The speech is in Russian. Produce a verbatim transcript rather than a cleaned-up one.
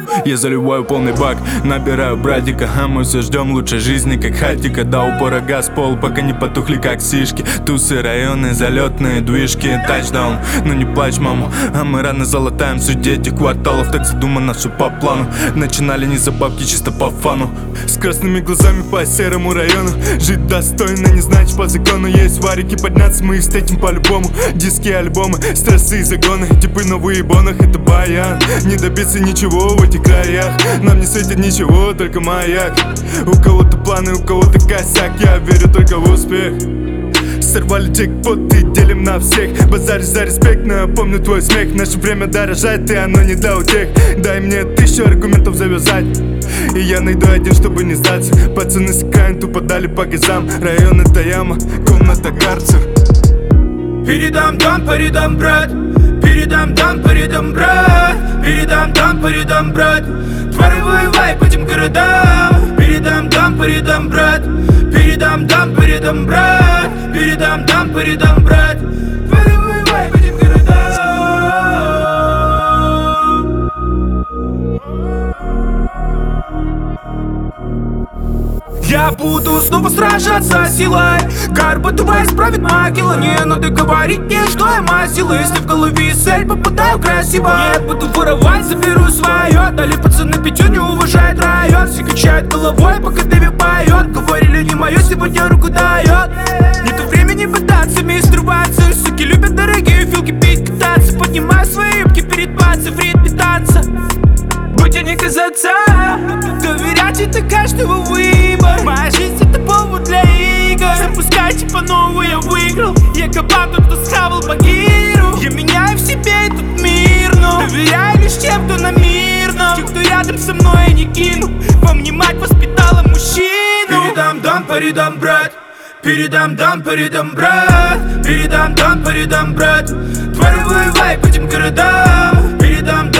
Я заливаю полный бак, набираю братика, а мы все ждем лучшей жизни, как хатика. До упора газ пол, пока не потухли, как сишки. Тусы, районы, залетные движки, тачдаун. Ну не плачь, мама, а мы рано залатаем суть этих кварталов. Так задумано все по плану. Начинали не за бабки, чисто по фану. С красными глазами по серому району. Жить достойно, не значит по закону. Есть варики, подняться мы их встретим по-любому. Диски, альбомы, стрессы и загоны. Типы на выебонах, это баян. Не добиться ничего в этих краях. Нам не светит ничего, только маяк. У кого-то планы, у кого-то косяк. Я верю только в успех. Сорвали джекпоты, делим на всех. Базарь за респект, но я помню твой смех. Наше время дорожает, и оно не для утех. Дай мне тысячу аргументов завязать, и я найду один, чтобы не сдаться. Пацаны с экрана тупо дали по газам. Район это яма, комната карцер. Передам дам, передам брат. Передам дам, передам брат. Передам дам, передам брат. Твари воевай по этим городам. Передам дам, передам брат. Передам дам, передам брат. Передам дам, передам брат. Твари воевай по этим городам. Я буду снова сражаться силой. Горбатова исправит могила. Не надо говорить мне, что я мазила. Если в голове цель, попадаю красиво. Нет, буду воровать, заберу свое. Дали пацаны пятю, не уважает район. Все качают головой, пока Дэви поет. Говорили не мое, сегодня руку дает. Нету времени пытаться мистер Ватсон. Суки любят дорогие филки пить, кататься. Поднимаю свои юбки перед бацей, в ритме танца. Будь я не казаться, доверять это каждого выбор. Моя жизнь это повод для игр. Запускайте по новой, я выиграл. Я кабан, тот, кто схавал Багиру. Я меняю в себе этот мир, но доверяю лишь тем, кто на мирном. Тех, кто рядом со мной, я не кину. Во мне мать воспитала мужчину. Передам дам, передам брат. Передам дам, передам брат. Передам дам, передам брат. Твари воевай по этим городам. Передам дам.